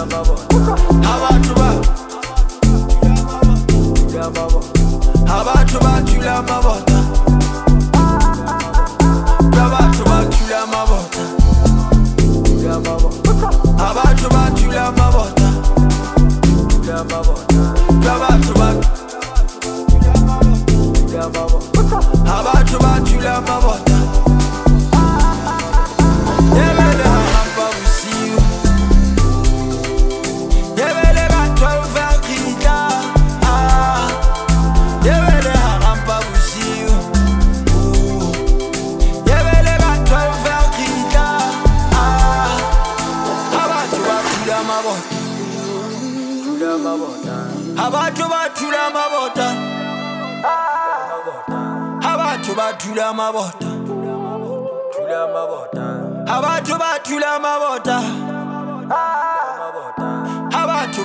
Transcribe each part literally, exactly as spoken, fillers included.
Abantu ba Abantu bathula amabota Abantu bathula amabota Abantu bathula amabota Abantu ba Abantu bathula amabota Yebele hamba usiyo Yebele batwa uvakita Yebele hamba usiyo Yebele batwa uvakita Abantu bathula amabota Abantu bathula amabota Abantu bathula amabota Abantu bathula amabota Abantu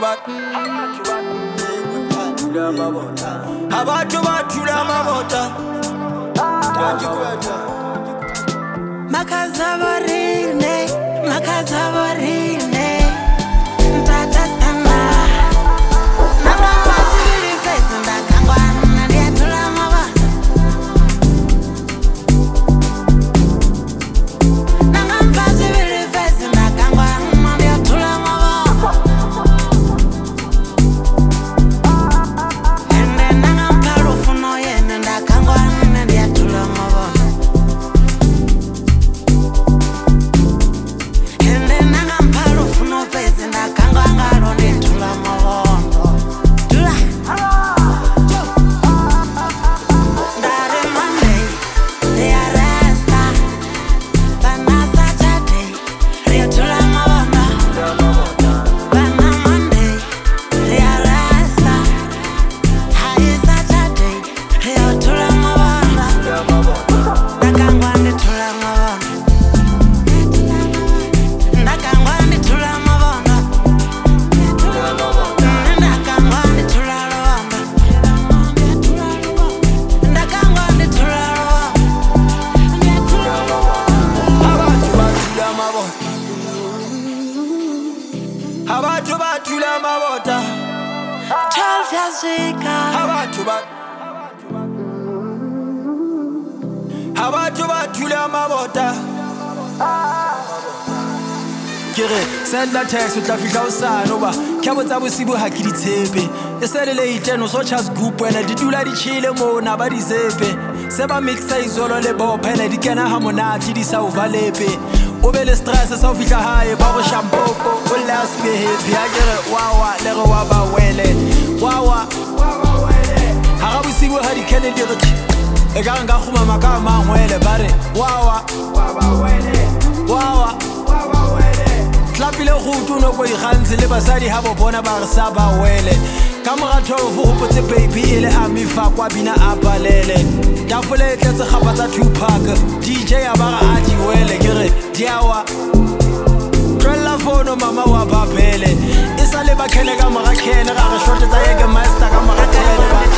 Abantu bathula amabota Makazavarine Makazavarine Abantu bathula amabota twelve yazika Abantu ba Abantu bathula amabota Kere send la text utla fihla o sana oba khabo tsa bosibo ha ke di tshepe e se le late no so chas group wena di dula di chile mo na ba di zepe se ba mixa izolo le bo phela di kena ha monati di sa ovalepe o be le stress sa o fihla hae ba go shampoo o last be happy a kere wawa le go wa ba wele wawa wawa wele ha ga bosibo ha di kene di re e ka nga khuma maka mangwele bare wawa wawa wele wawa wawa wele Tlapile go tuno go igantse le basadi ha bo bona ba re sa ba wele ka moratho go hopotse baby ile a mifa kwa bina a balele tafole e tletse gapa tsa Tupac D J ya ba ga a di wele kere diawa Trella fono mama wa babele e sa le ba khele ka moga khene ga re short tsa yeke master ka moga khene ba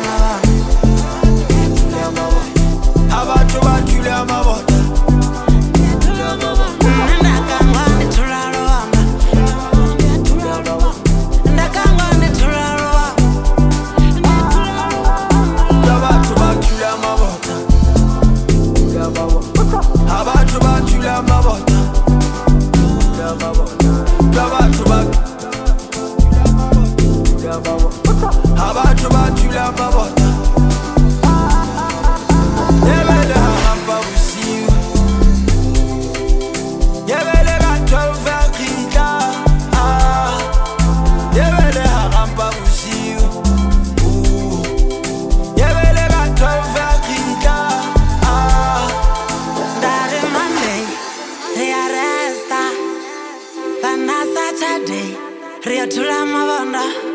Abantu bathula amabota Abantu bathula amabota Abantu Abantu bathula amabota Yebele hamba usiyo Yebele batwa uvakita Yebele hamba usiyo Yebele batwa uvakita Dare Monday Ria resta Bana Saturday Ria tula mabanda